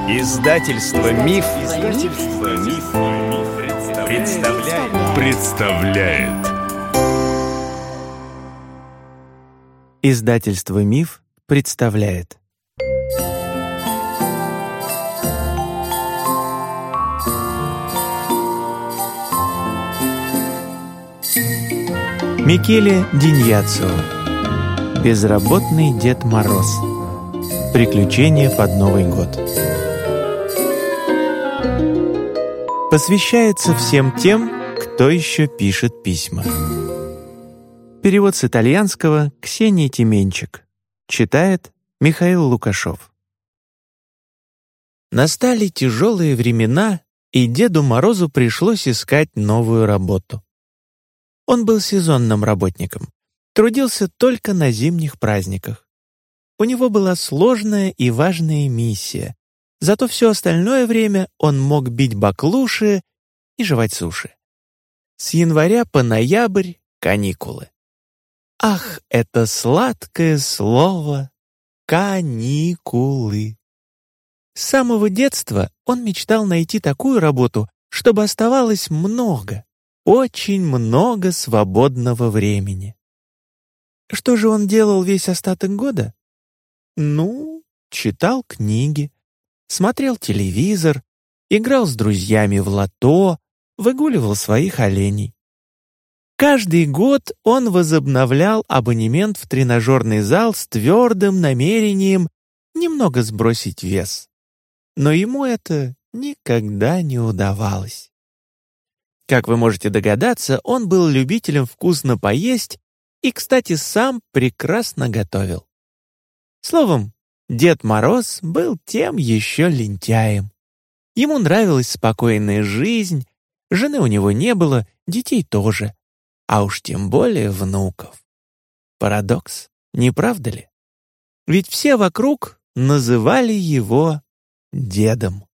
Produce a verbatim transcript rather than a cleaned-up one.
Издательство Миф, Издательство Миф, представляет. представляет. Издательство Миф представляет. Микеле Диньяццо. Безработный Дед Мороз. Приключения под Новый год. Посвящается всем тем, кто еще пишет письма. Перевод с итальянского Ксении Тименчик. Читает Михаил Лукашов. Настали тяжелые времена, и Деду Морозу пришлось искать новую работу. Он был сезонным работником, трудился только на зимних праздниках. У него была сложная и важная миссия, зато все остальное время он мог бить баклуши и жевать суши. С января по ноябрь — каникулы. Ах, это сладкое слово «каникулы». С самого детства он мечтал найти такую работу, чтобы оставалось много, очень много свободного времени. Что же он делал весь остаток года? Ну, читал книги, смотрел телевизор, играл с друзьями в лото, выгуливал своих оленей. Каждый год он возобновлял абонемент в тренажерный зал с твердым намерением немного сбросить вес. Но ему это никогда не удавалось. Как вы можете догадаться, он был любителем вкусно поесть и, кстати, сам прекрасно готовил. Словом, Дед Мороз был тем еще лентяем. Ему нравилась спокойная жизнь, жены у него не было, детей тоже, а уж тем более внуков. Парадокс, не правда ли? Ведь все вокруг называли его дедом.